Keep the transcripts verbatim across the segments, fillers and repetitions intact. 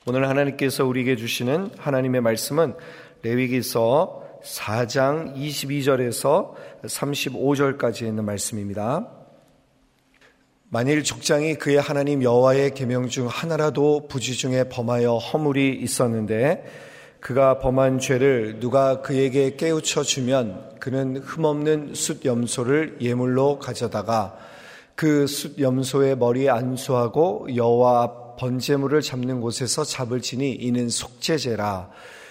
오늘 하나님께서 우리에게 주시는 하나님의 말씀은 레위기서 사 장 이십이 절에서 삼십오 절까지 있는 말씀입니다. 만일 족장이 그의 하나님 여호와의 계명 중 하나라도 부지 중에 범하여 허물이 있었는데 그가 범한 죄를 누가 그에게 깨우쳐 주면 그는 흠없는 숫 염소를 예물로 가져다가 그 숫 염소의 머리에 안수하고 여호와 앞 번제물을 잡는 곳에서 잡을지니 이는 속죄제라.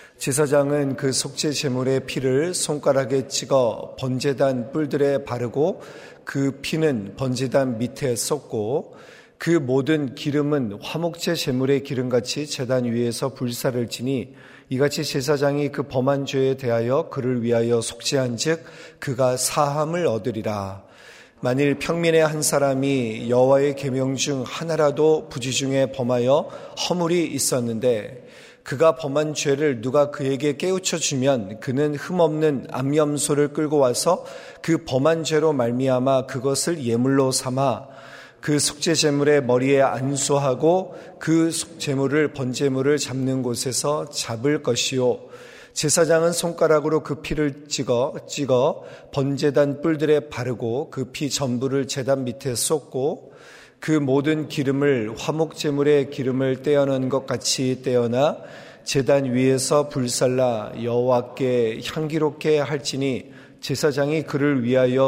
제사장은 그 속죄 제물의 피를 손가락에 찍어 번제단 뿔들에 바르고 그 피는 번제단 밑에 쏟고 그 모든 기름은 화목제 제물의 기름같이 제단 위에서 불사를 지니 이같이 제사장이 그 범한 죄에 대하여 그를 위하여 속죄한즉 그가 사함을 얻으리라. 만일 평민의 한 사람이 여호와의 계명 중 하나라도 부지 중에 범하여 허물이 있었는데 그가 범한 죄를 누가 그에게 깨우쳐 주면 그는 흠없는 암염소를 끌고 와서 그 범한 죄로 말미암아 그것을 예물로 삼아 그 속죄 제물의 머리에 안수하고 그 제물을 번제물을 잡는 곳에서 잡을 것이요 제사장은 손가락으로 그 피를 찍어 찍어 번제단 뿔들에 바르고 그 피 전부를 제단 밑에 쏟고 그 모든 기름을 화목제물의 기름을 떼어낸 것 같이 떼어나 제단 위에서 불살라 여호와께 향기롭게 할지니 제사장이 그를 위하여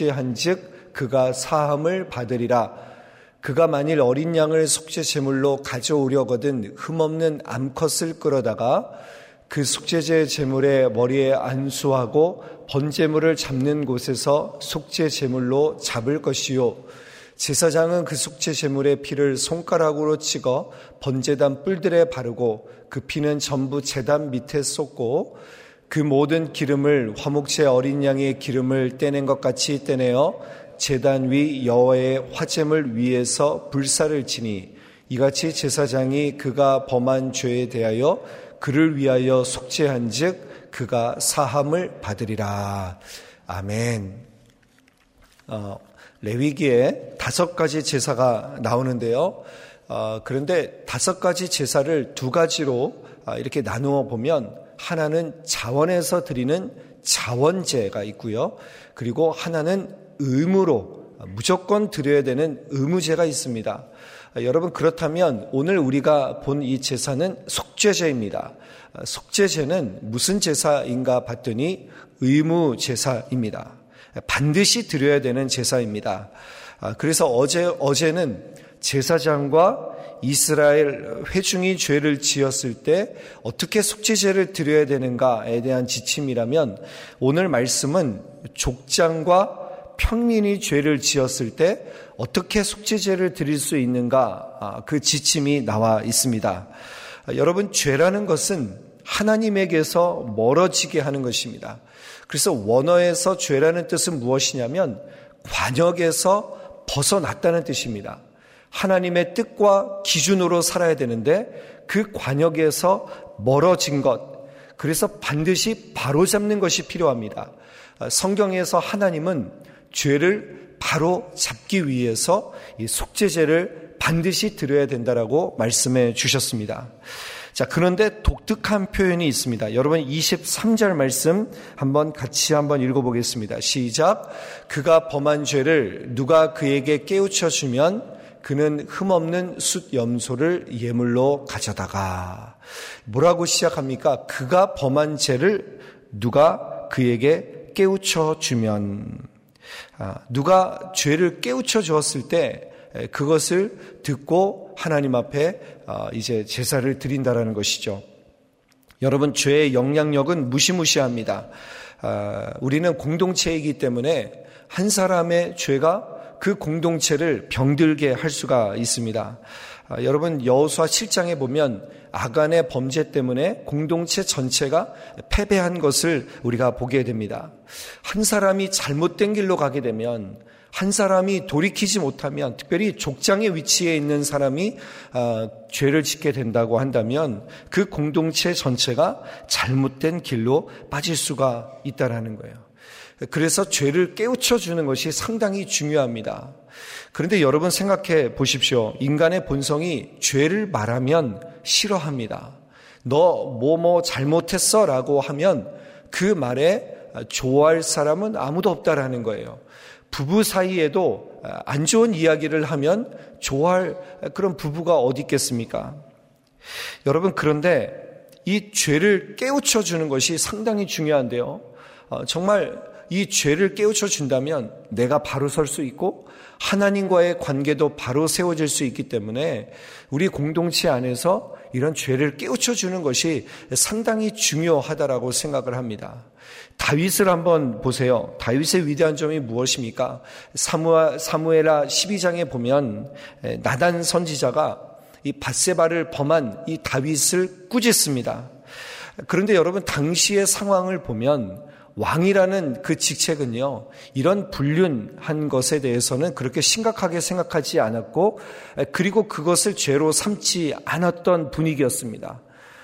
속죄한즉 그가 사함을 받으리라. 그가 만일 어린 양을 속죄 제물로 가져오려거든 흠없는 암컷을 끌어다가 그 속죄제 제물의 머리에 안수하고 번제물을 잡는 곳에서 속죄 제물로 잡을 것이요 제사장은 그 속죄 제물의 피를 손가락으로 찍어 번제단 뿔들에 바르고 그 피는 전부 제단 밑에 쏟고 그 모든 기름을 화목제 어린 양의 기름을 떼낸 것 같이 떼내어 제단 위 여호와의 화제물 위에서 불사를 지니 이같이 제사장이 그가 범한 죄에 대하여 그를 위하여 속죄한즉 그가 사함을 받으리라. 아멘. 어, 레위기에 다섯 가지 제사가 나오는데요. 어, 그런데 다섯 가지 제사를 두 가지로 어, 이렇게 나누어 보면 하나는 자원에서 드리는 자원제가 있고요. 그리고 하나는 의무로 무조건 드려야 되는 의무제가 있습니다. 여러분 그렇다면 오늘 우리가 본 이 제사는 속죄제입니다. 속죄제는 무슨 제사인가 봤더니 의무 제사입니다. 반드시 드려야 되는 제사입니다. 그래서 어제 어제는 제사장과 이스라엘 회중이 죄를 지었을 때 어떻게 속죄제를 드려야 되는가에 대한 지침이라면 오늘 말씀은 족장과 평민이 죄를 지었을 때 어떻게 속죄제를 드릴 수 있는가 그 지침이 나와 있습니다. 여러분 죄라는 것은 하나님에게서 멀어지게 하는 것입니다. 그래서 원어에서 죄라는 뜻은 무엇이냐면 관역에서 벗어났다는 뜻입니다. 하나님의 뜻과 기준으로 살아야 되는데 그 관역에서 멀어진 것, 그래서 반드시 바로잡는 것이 필요합니다. 성경에서 하나님은 죄를 바로 잡기 위해서 이 속죄제를 반드시 드려야 된다라고 말씀해 주셨습니다. 자, 그런데 독특한 표현이 있습니다. 여러분 이십삼 절 말씀 한번 같이 한번 읽어보겠습니다. 시작. 그가 범한 죄를 누가 그에게 깨우쳐 주면 그는 흠없는 숫 염소를 예물로 가져다가. 뭐라고 시작합니까? 그가 범한 죄를 누가 그에게 깨우쳐 주면, 아, 누가 죄를 깨우쳐 주었을 때 그것을 듣고 하나님 앞에 이제 제사를 드린다라는 것이죠. 여러분 죄의 영향력은 무시무시합니다. 우리는 공동체이기 때문에 한 사람의 죄가 그 공동체를 병들게 할 수가 있습니다. 여러분 여호수아 칠 장에 보면 아간의 범죄 때문에 공동체 전체가 패배한 것을 우리가 보게 됩니다. 한 사람이 잘못된 길로 가게 되면, 한 사람이 돌이키지 못하면, 특별히 족장의 위치에 있는 사람이 어, 죄를 짓게 된다고 한다면 그 공동체 전체가 잘못된 길로 빠질 수가 있다라는 거예요. 그래서 죄를 깨우쳐 주는 것이 상당히 중요합니다. 그런데 여러분 생각해 보십시오. 인간의 본성이 죄를 말하면 싫어합니다. 너 뭐 뭐 잘못했어 라고 하면 그 말에 좋아할 사람은 아무도 없다라는 거예요. 부부 사이에도 안 좋은 이야기를 하면 좋아할 그런 부부가 어디 있겠습니까? 여러분, 그런데 이 죄를 깨우쳐 주는 것이 상당히 중요한데요. 정말 이 죄를 깨우쳐 준다면 내가 바로 설 수 있고 하나님과의 관계도 바로 세워질 수 있기 때문에 우리 공동체 안에서 이런 죄를 깨우쳐 주는 것이 상당히 중요하다라고 생각을 합니다. 다윗을 한번 보세요. 다윗의 위대한 점이 무엇입니까? 사무아, 사무엘하 십이 장에 보면 나단 선지자가 이 밧세바를 범한 이 다윗을 꾸짖습니다. 그런데 여러분, 당시의 상황을 보면 왕이라는 그 직책은요, 이런 불륜한 것에 대해서는 그렇게 심각하게 생각하지 않았고, 그리고 그것을 죄로 삼지 않았던 분위기였습니다.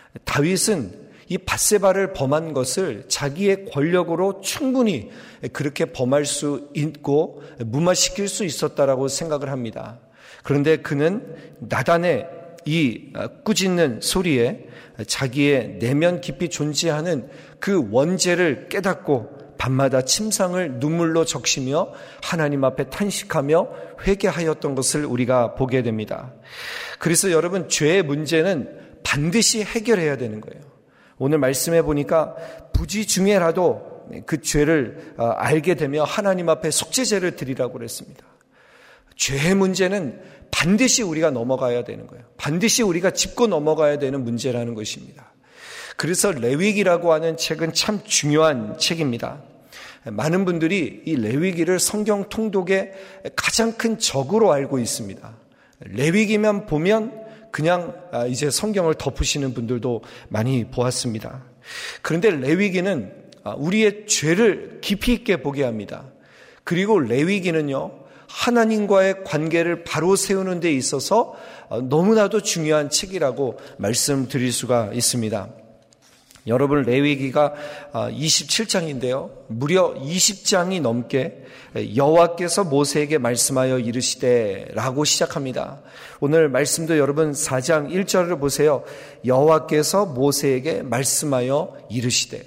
다윗은 이 밧세바를 범한 것을 자기의 권력으로 충분히 그렇게 범할 수 있고 무마시킬 수 있었다라고 생각을 합니다. 그런데 그는 나단의 이 꾸짖는 소리에 자기의 내면 깊이 존재하는 그 원죄를 깨닫고 밤마다 침상을 눈물로 적시며 하나님 앞에 탄식하며 회개하였던 것을 우리가 보게 됩니다. 그래서 여러분, 죄의 문제는 반드시 해결해야 되는 거예요. 오늘 말씀해 보니까 부지중에라도 그 죄를 알게 되며 하나님 앞에 속죄제를 드리라고 그랬습니다. 죄의 문제는 반드시 우리가 넘어가야 되는 거예요. 반드시 우리가 짚고 넘어가야 되는 문제라는 것입니다. 그래서 레위기라고 하는 책은 참 중요한 책입니다. 많은 분들이 이 레위기를 성경 통독의 가장 큰 적으로 알고 있습니다. 레위기만 보면 그냥 이제 성경을 덮으시는 분들도 많이 보았습니다. 그런데 레위기는 우리의 죄를 깊이 있게 보게 합니다. 그리고 레위기는요, 하나님과의 관계를 바로 세우는 데 있어서 너무나도 중요한 책이라고 말씀드릴 수가 있습니다. 여러분, 레위기가 이십칠 장인데요. 무려 이십 장이 넘게 여호와께서 모세에게 말씀하여 이르시되 라고 시작합니다. 오늘 말씀도 여러분 사 장 일 절을 보세요. 여호와께서 모세에게 말씀하여 이르시되,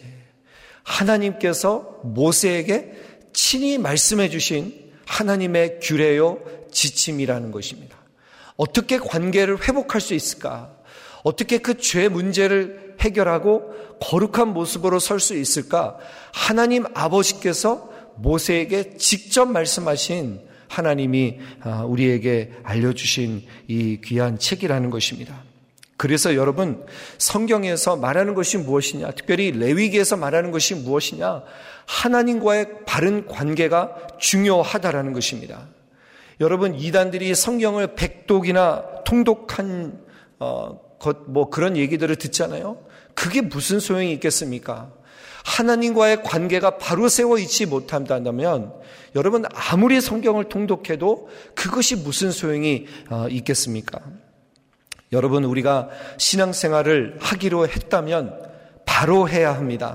하나님께서 모세에게 친히 말씀해 주신 하나님의 규례요 지침이라는 것입니다. 어떻게 관계를 회복할 수 있을까? 어떻게 그 죄 문제를 해결하고 거룩한 모습으로 설 수 있을까? 하나님 아버지께서 모세에게 직접 말씀하신 하나님이 우리에게 알려주신 이 귀한 책이라는 것입니다. 그래서 여러분, 성경에서 말하는 것이 무엇이냐? 특별히 레위기에서 말하는 것이 무엇이냐? 하나님과의 바른 관계가 중요하다라는 것입니다. 여러분, 이단들이 성경을 백독이나 통독한 어, 것, 뭐 그런 얘기들을 듣잖아요. 그게 무슨 소용이 있겠습니까? 하나님과의 관계가 바로 세워 있지 못한다면 여러분, 아무리 성경을 통독해도 그것이 무슨 소용이 어, 있겠습니까? 여러분, 우리가 신앙생활을 하기로 했다면 바로 해야 합니다.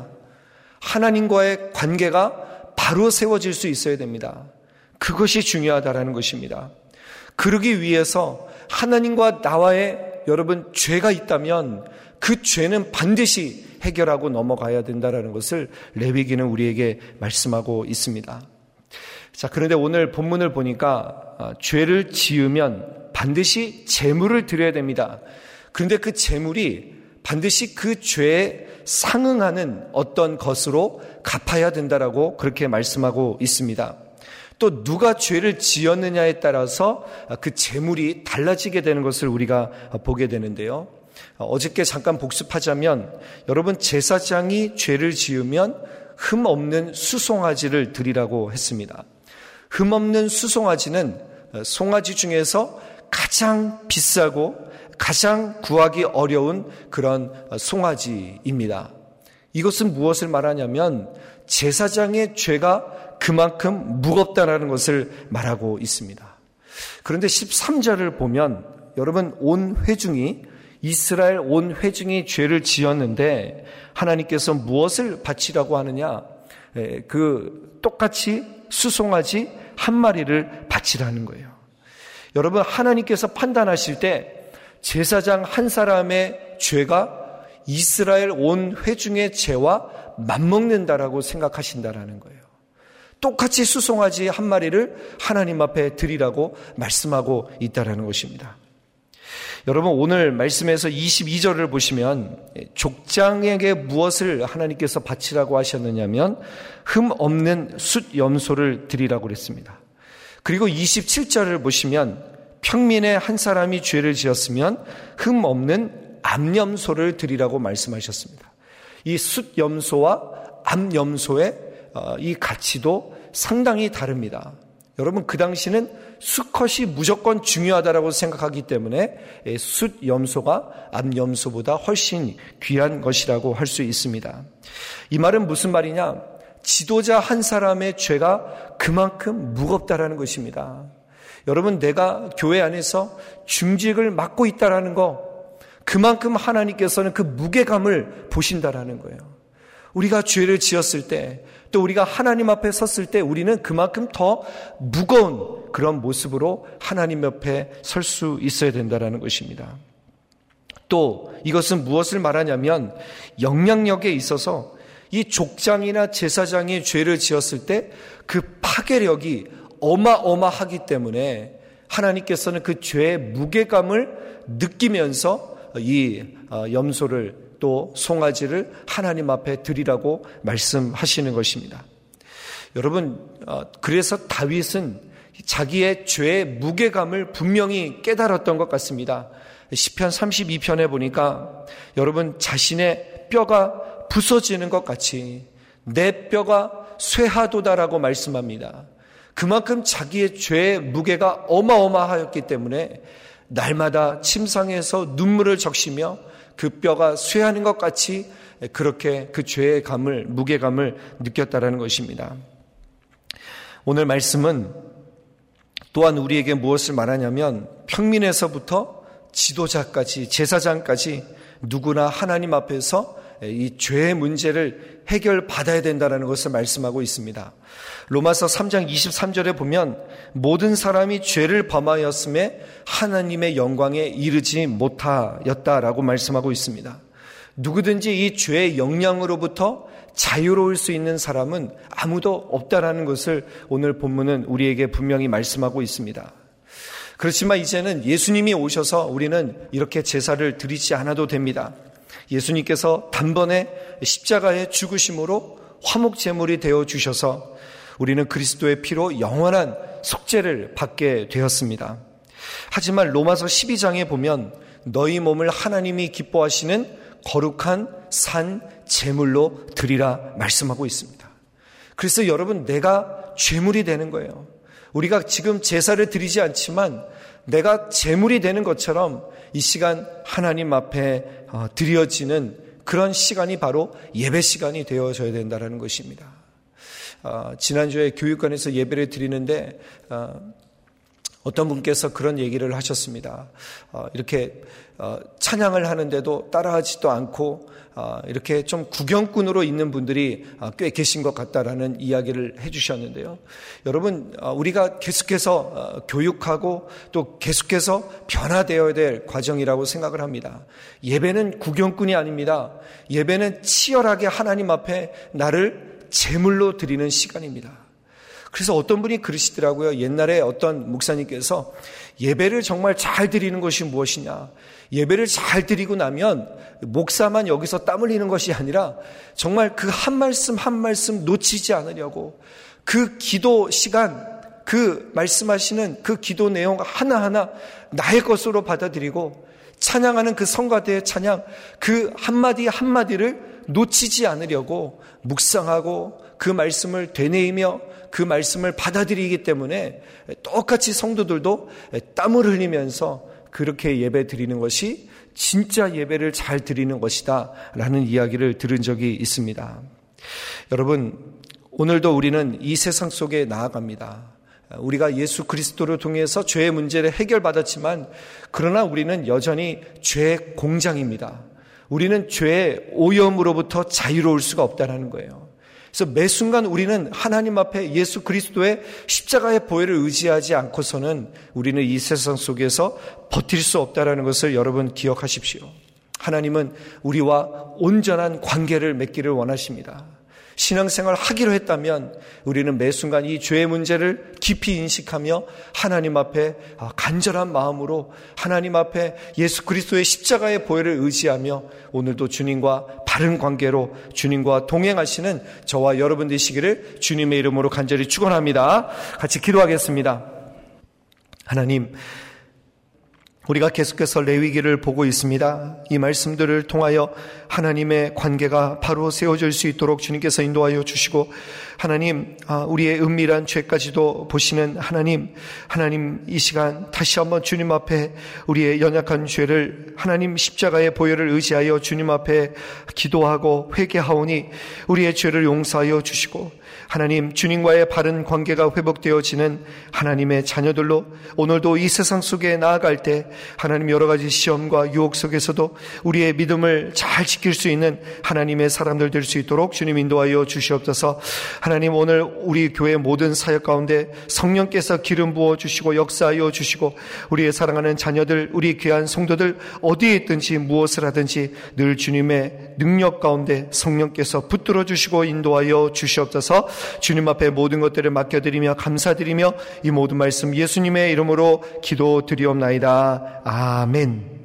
하나님과의 관계가 바로 세워질 수 있어야 됩니다. 그것이 중요하다라는 것입니다. 그러기 위해서 하나님과 나와의 여러분 죄가 있다면 그 죄는 반드시 해결하고 넘어가야 된다라는 것을 레위기는 우리에게 말씀하고 있습니다. 자, 그런데 오늘 본문을 보니까 죄를 지으면 반드시 제물을 드려야 됩니다. 그런데 그 제물이 반드시 그 죄에 상응하는 어떤 것으로 갚아야 된다라고 그렇게 말씀하고 있습니다. 또 누가 죄를 지었느냐에 따라서 그 제물이 달라지게 되는 것을 우리가 보게 되는데요. 어저께 잠깐 복습하자면 여러분, 제사장이 죄를 지으면 흠 없는 수송아지를 드리라고 했습니다. 흠 없는 수송아지는 송아지 중에서 가장 비싸고 가장 구하기 어려운 그런 송아지입니다. 이것은 무엇을 말하냐면 제사장의 죄가 그만큼 무겁다라는 것을 말하고 있습니다. 그런데 십삼 절을 보면 여러분, 온 회중이 이스라엘 온 회중이 죄를 지었는데 하나님께서 무엇을 바치라고 하느냐? 그 똑같이 수송아지 한 마리를 바치라는 거예요. 여러분, 하나님께서 판단하실 때 제사장 한 사람의 죄가 이스라엘 온 회중의 죄와 맞먹는다라고 생각하신다라는 거예요. 똑같이 수송아지 한 마리를 하나님 앞에 드리라고 말씀하고 있다라는 것입니다. 여러분, 오늘 말씀에서 이십이 절을 보시면 족장에게 무엇을 하나님께서 바치라고 하셨느냐면 흠 없는 숫 염소를 드리라고 그랬습니다. 그리고 이십칠 절을 보시면 평민의 한 사람이 죄를 지었으면 흠 없는 암염소를 드리라고 말씀하셨습니다. 이 숫 염소와 암염소의 이 가치도 상당히 다릅니다. 여러분, 그 당시는 수컷이 무조건 중요하다고 생각하기 때문에 숫 염소가 암 염소보다 훨씬 귀한 것이라고 할 수 있습니다. 이 말은 무슨 말이냐? 지도자 한 사람의 죄가 그만큼 무겁다라는 것입니다. 여러분, 내가 교회 안에서 중직을 맡고 있다라는 거, 그만큼 하나님께서는 그 무게감을 보신다라는 거예요. 우리가 죄를 지었을 때, 또 우리가 하나님 앞에 섰을 때 우리는 그만큼 더 무거운 그런 모습으로 하나님 옆에 설 수 있어야 된다는 것입니다. 또 이것은 무엇을 말하냐면 영향력에 있어서 이 족장이나 제사장이 죄를 지었을 때 그 파괴력이 어마어마하기 때문에 하나님께서는 그 죄의 무게감을 느끼면서 이 염소를 또 송아지를 하나님 앞에 드리라고 말씀하시는 것입니다. 여러분, 그래서 다윗은 자기의 죄의 무게감을 분명히 깨달았던 것 같습니다. 시편 삼십이 편에 보니까 여러분, 자신의 뼈가 부서지는 것 같이 내 뼈가 쇠하도다라고 말씀합니다. 그만큼 자기의 죄의 무게가 어마어마하였기 때문에 날마다 침상에서 눈물을 적시며 그 뼈가 쇠하는 것 같이 그렇게 그 죄의 감을, 무게감을 느꼈다라는 것입니다. 오늘 말씀은 또한 우리에게 무엇을 말하냐면 평민에서부터 지도자까지, 제사장까지 누구나 하나님 앞에서 이 죄의 문제를 해결받아야 된다는 것을 말씀하고 있습니다. 로마서 삼 장 이십삼 절에 보면 모든 사람이 죄를 범하였음에 하나님의 영광에 이르지 못하였다라고 말씀하고 있습니다. 누구든지 이 죄의 영향으로부터 자유로울 수 있는 사람은 아무도 없다라는 것을 오늘 본문은 우리에게 분명히 말씀하고 있습니다. 그렇지만 이제는 예수님이 오셔서 우리는 이렇게 제사를 드리지 않아도 됩니다. 예수님께서 단번에 십자가의 죽으심으로 화목제물이 되어 주셔서 우리는 그리스도의 피로 영원한 속죄를 받게 되었습니다. 하지만 로마서 십이 장에 보면 너희 몸을 하나님이 기뻐하시는 거룩한 산 제물로 드리라 말씀하고 있습니다. 그래서 여러분, 내가 제물이 되는 거예요. 우리가 지금 제사를 드리지 않지만 내가 제물이 되는 것처럼 이 시간 하나님 앞에 드려지는 그런 시간이 바로 예배 시간이 되어져야 된다는 것입니다. 어, 지난주에 교육관에서 예배를 드리는데 어, 어떤 분께서 그런 얘기를 하셨습니다. 어, 이렇게 어, 찬양을 하는데도 따라하지도 않고 어, 이렇게 좀 구경꾼으로 있는 분들이 어, 꽤 계신 것 같다라는 이야기를 해주셨는데요. 여러분, 어, 우리가 계속해서 어, 교육하고 또 계속해서 변화되어야 될 과정이라고 생각을 합니다. 예배는 구경꾼이 아닙니다. 예배는 치열하게 하나님 앞에 나를 제물로 드리는 시간입니다. 그래서 어떤 분이 그러시더라고요. 옛날에 어떤 목사님께서 예배를 정말 잘 드리는 것이 무엇이냐, 예배를 잘 드리고 나면 목사만 여기서 땀 흘리는 것이 아니라 정말 그 한 말씀 한 말씀 놓치지 않으려고 그 기도 시간, 그 말씀하시는 그 기도 내용 하나하나 나의 것으로 받아들이고 찬양하는 그 성가대의 찬양, 그 한마디 한마디를 놓치지 않으려고 묵상하고 그 말씀을 되뇌이며 그 말씀을 받아들이기 때문에 똑같이 성도들도 땀을 흘리면서 그렇게 예배 드리는 것이 진짜 예배를 잘 드리는 것이다 라는 이야기를 들은 적이 있습니다. 여러분, 오늘도 우리는 이 세상 속에 나아갑니다. 우리가 예수 그리스도를 통해서 죄의 문제를 해결받았지만 그러나 우리는 여전히 죄의 공장입니다. 우리는 죄의 오염으로부터 자유로울 수가 없다는 거예요. 그래서 매 순간 우리는 하나님 앞에 예수 그리스도의 십자가의 보혈을 의지하지 않고서는 우리는 이 세상 속에서 버틸 수 없다는 것을 여러분 기억하십시오. 하나님은 우리와 온전한 관계를 맺기를 원하십니다. 신앙생활을 하기로 했다면 우리는 매 순간 이 죄의 문제를 깊이 인식하며 하나님 앞에 간절한 마음으로 하나님 앞에 예수 그리스도의 십자가의 보혈을 의지하며 오늘도 주님과 바른 관계로 주님과 동행하시는 저와 여러분 되시기를 주님의 이름으로 간절히 축원합니다. 같이 기도하겠습니다. 하나님, 우리가 계속해서 레위기를 보고 있습니다. 이 말씀들을 통하여 하나님의 관계가 바로 세워질 수 있도록 주님께서 인도하여 주시고, 하나님, 우리의 은밀한 죄까지도 보시는 하나님, 하나님 이 시간 다시 한번 주님 앞에 우리의 연약한 죄를 하나님 십자가의 보혈을 의지하여 주님 앞에 기도하고 회개하오니 우리의 죄를 용서하여 주시고, 하나님 주님과의 바른 관계가 회복되어지는 하나님의 자녀들로 오늘도 이 세상 속에 나아갈 때 하나님 여러 가지 시험과 유혹 속에서도 우리의 믿음을 잘 지킬 수 있는 하나님의 사람들 될 수 있도록 주님 인도하여 주시옵소서. 하나님, 오늘 우리 교회 모든 사역 가운데 성령께서 기름 부어 주시고 역사하여 주시고 우리의 사랑하는 자녀들, 우리 귀한 성도들 어디에 있든지 무엇을 하든지 늘 주님의 능력 가운데 성령께서 붙들어 주시고 인도하여 주시옵소서. 주님 앞에 모든 것들을 맡겨드리며 감사드리며 이 모든 말씀 예수님의 이름으로 기도드리옵나이다. 아멘.